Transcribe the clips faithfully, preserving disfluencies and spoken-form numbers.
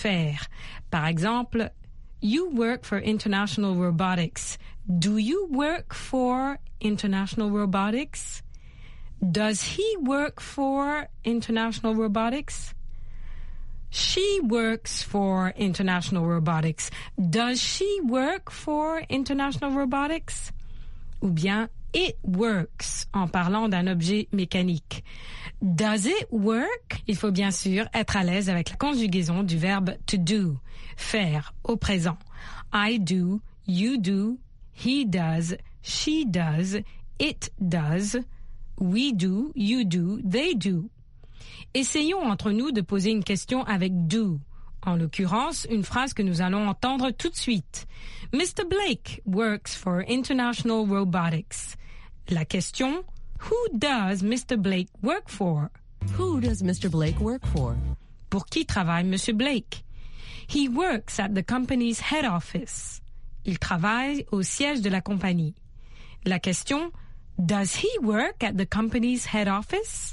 faire. Par exemple, you work for International Robotics. Do you work for International Robotics? Does he work for International Robotics? She works for International Robotics. Does she work for International Robotics? Ou bien it works en parlant d'un objet mécanique. Does it work? Il faut bien sûr être à l'aise avec la conjugaison du verbe to do, faire au présent. I do, you do, he does, she does, it does, we do, you do, they do. Essayons entre nous de poser une question avec do. En l'occurrence, une phrase que nous allons entendre tout de suite. Mister Blake works for International Robotics. La question, who does Mister Blake work for? Who does Mister Blake work for? Pour qui travaille Monsieur Blake? He works at the company's head office. Il travaille au siège de la compagnie. La question, does he work at the company's head office?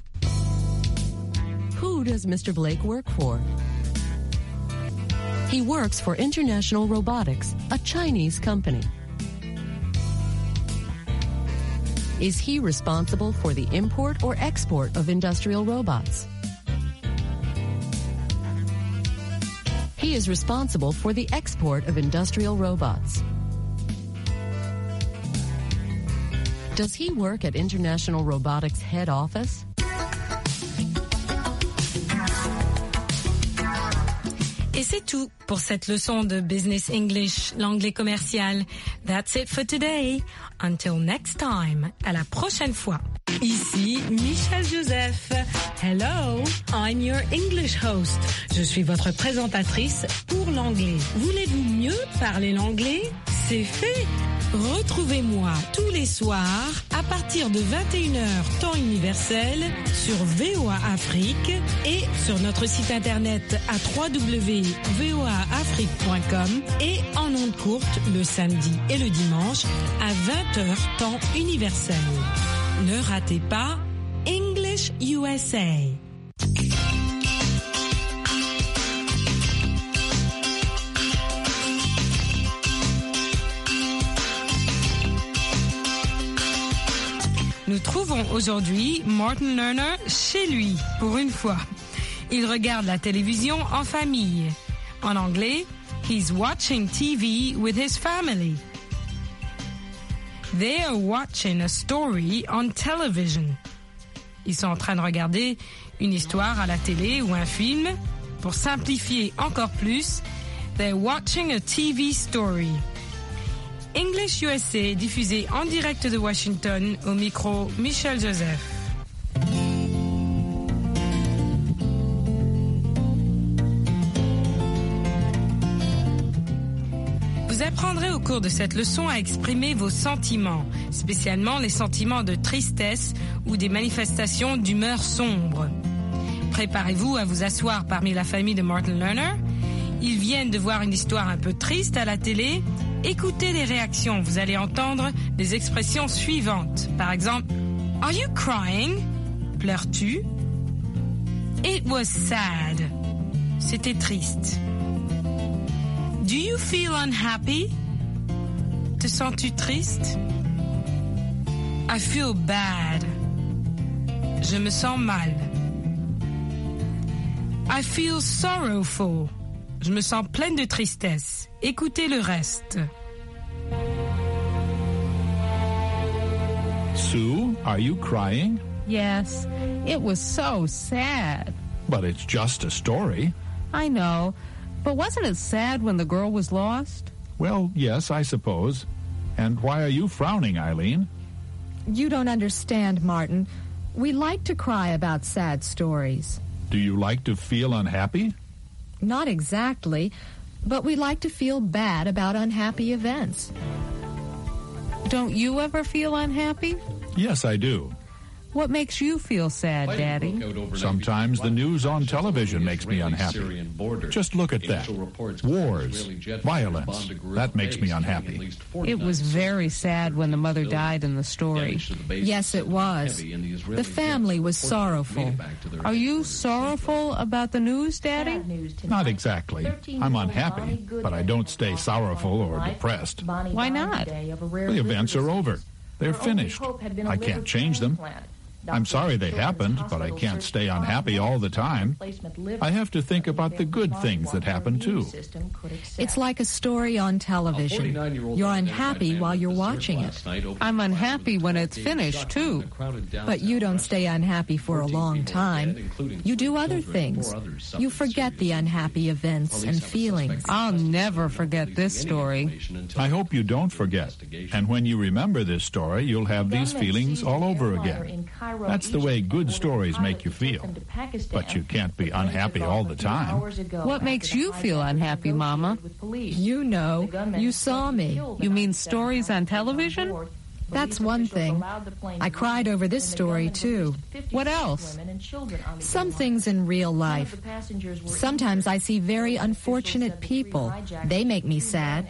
Who does Mister Blake work for? He works for International Robotics, a Chinese company. Is he responsible for the import or export of industrial robots? He is responsible for the export of industrial robots. Does he work at International Robotics head office? Et c'est tout pour cette leçon de Business English, l'anglais commercial. That's it for today. Until next time. À la prochaine fois. Ici Michel Joseph. Hello, I'm your English host. Je suis votre présentatrice pour l'anglais. Voulez-vous mieux parler l'anglais? C'est fait. Retrouvez-moi tous les soirs à partir de vingt et une heures temps universel sur V O A Afrique et sur notre site internet à w w w point v o a afrique point com et en ondes courtes le samedi et le dimanche à vingt heures temps universel. Ne ratez pas English U S A. Nous trouvons aujourd'hui Martin Lerner chez lui, pour une fois. Il regarde la télévision en famille. En anglais, he's watching T V with his family. They are watching a story on television. Ils sont en train de regarder une histoire à la télé ou un film. Pour simplifier encore plus, they're watching a T V story. English U S A, diffusé en direct de Washington, au micro Michel Joseph. Vous apprendrez au cours de cette leçon à exprimer vos sentiments, spécialement les sentiments de tristesse ou des manifestations d'humeur sombre. Préparez-vous à vous asseoir parmi la famille de Martin Lerner. Ils viennent de voir une histoire un peu triste à la télé. Écoutez les réactions, vous allez entendre les expressions suivantes. Par exemple, Are you crying? Pleures-tu? It was sad. C'était triste. Do you feel unhappy? Te sens-tu triste? I feel bad. Je me sens mal. I feel sorrowful. Je me sens pleine de tristesse. Écoutez le reste. Sue, are you crying? Yes, it was so sad. But it's just a story. I know, but wasn't it sad when the girl was lost? Well, yes, I suppose. And why are you frowning, Eileen? You don't understand, Martin. We like to cry about sad stories. Do you like to feel unhappy? Not exactly, but we like to feel bad about unhappy events. Don't you ever feel unhappy? Yes, I do. What makes you feel sad, Daddy? Sometimes the news on television makes me unhappy. Just look at that. Wars, violence. That makes me unhappy. It was very sad when the mother died in the story. Yes, it was. The family was sorrowful. Are you sorrowful about the news, Daddy? Not exactly. I'm unhappy, but I don't stay sorrowful or depressed. Why not? The events are over. They're finished. I can't change them. I'm sorry they happened, but I can't stay unhappy all the time. I have to think about the good things that happen, too. It's like a story on television. You're unhappy while you're watching it. I'm unhappy when it's finished, too. But you don't stay unhappy for a long time. You do other things. You forget the unhappy events and feelings. I'll never forget this story. I hope you don't forget. And when you remember this story, you'll have these feelings all over again. That's the way good stories make you feel. But you can't be unhappy all the time. What makes you feel unhappy, Mama? You know. You saw me. You mean stories on television? That's one thing. I cried over this story, too. What else? Some things in real life. Sometimes I see very unfortunate people. They make me sad.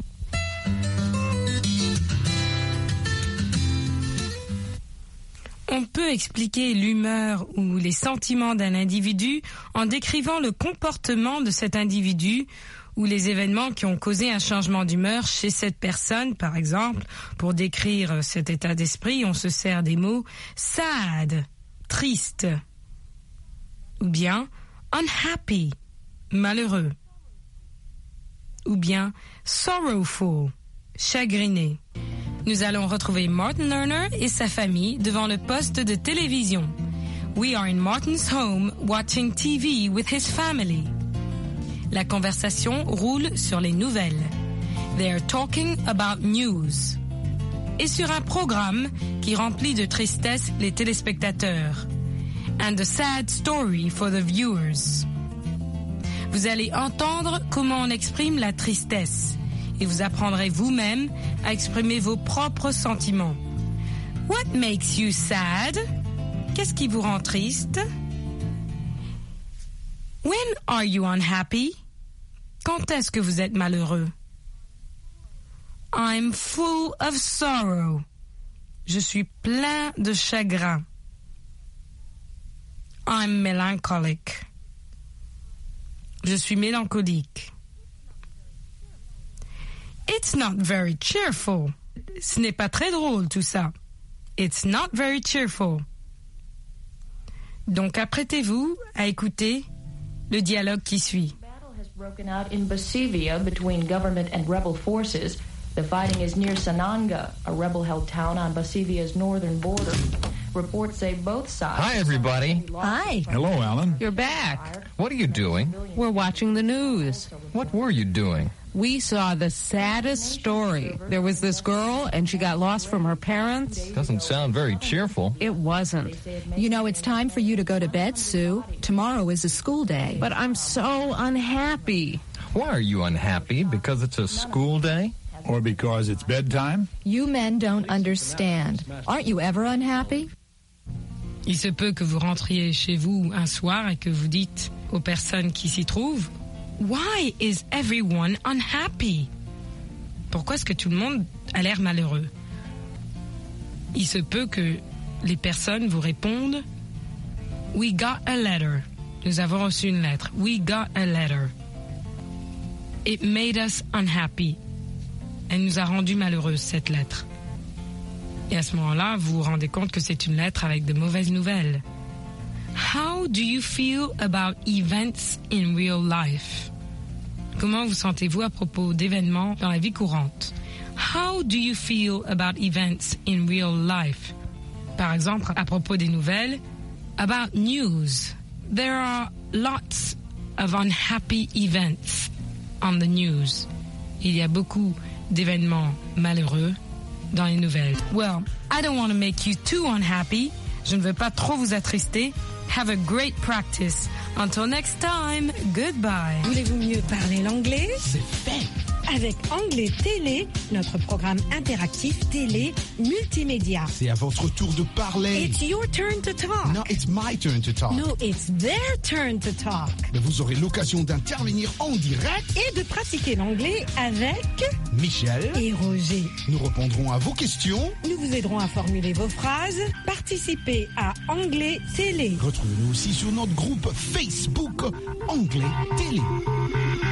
On peut expliquer l'humeur ou les sentiments d'un individu en décrivant le comportement de cet individu ou les événements qui ont causé un changement d'humeur chez cette personne. Par exemple, pour décrire cet état d'esprit, on se sert des mots sad, triste, ou bien unhappy, malheureux, ou bien sorrowful, chagriné. Nous allons retrouver Martin Lerner et sa famille devant le poste de télévision. We are in Martin's home watching T V with his family. La conversation roule sur les nouvelles. They are talking about news. Et sur un programme qui remplit de tristesse les téléspectateurs. And a sad story for the viewers. Vous allez entendre comment on exprime la tristesse. Et vous apprendrez vous-même à exprimer vos propres sentiments. What makes you sad? Qu'est-ce qui vous rend triste? When are you unhappy? Quand est-ce que vous êtes malheureux? I'm full of sorrow. Je suis plein de chagrin. I'm melancholic. Je suis mélancolique. It's not very cheerful. Ce n'est pas très drôle tout ça. It's not very cheerful. Donc apprêtez-vous à écouter le dialogue qui suit. Battle has broken out in Basivia between government and rebel forces. The fighting is near Sananga, a rebel-held town on Basivia's northern border. Reports say both sides... Hi, everybody. Hi. Hello, Alan. You're back. What are you doing? We're watching the news. What were you doing? We saw the saddest story. There was this girl, and she got lost from her parents. Doesn't sound very cheerful. It wasn't. You know, it's time for you to go to bed, Sue. Tomorrow is a school day. But I'm so unhappy. Why are you unhappy? Because it's a school day? Or because it's bedtime? You men don't understand. Aren't you ever unhappy? Il se peut que vous rentriez chez vous un soir et que vous dites aux personnes qui s'y trouvent, Why is everyone unhappy? Pourquoi est-ce que tout le monde a l'air malheureux? Il se peut que les personnes vous répondent, We got a letter. Nous avons reçu une lettre. We got a letter. It made us unhappy. Elle nous a rendus malheureux, cette lettre. Et à ce moment-là, vous vous rendez compte que c'est une lettre avec de mauvaises nouvelles. How do you feel about events in real life? Comment vous sentez-vous à propos d'événements dans la vie courante? How do you feel about events in real life? Par exemple, à propos des nouvelles, about news. There are lots of unhappy events on the news. Il y a beaucoup d'événements malheureux dans les nouvelles. Well, I don't want to make you too unhappy. Je ne veux pas trop vous attrister. Have a great practice. Until next time, goodbye. Voulez-vous mieux parler l'anglais? C'est fait. avec Anglais Télé, notre programme interactif télé multimédia. C'est à votre tour de parler. It's your turn to talk. No, it's my turn to talk. No, it's their turn to talk. Mais vous aurez l'occasion d'intervenir en direct et de pratiquer l'anglais avec Michel et Roger. Nous répondrons à vos questions. Nous vous aiderons à formuler vos phrases. Participez à Anglais Télé. Retrouvez-nous aussi sur notre groupe Facebook Anglais Télé.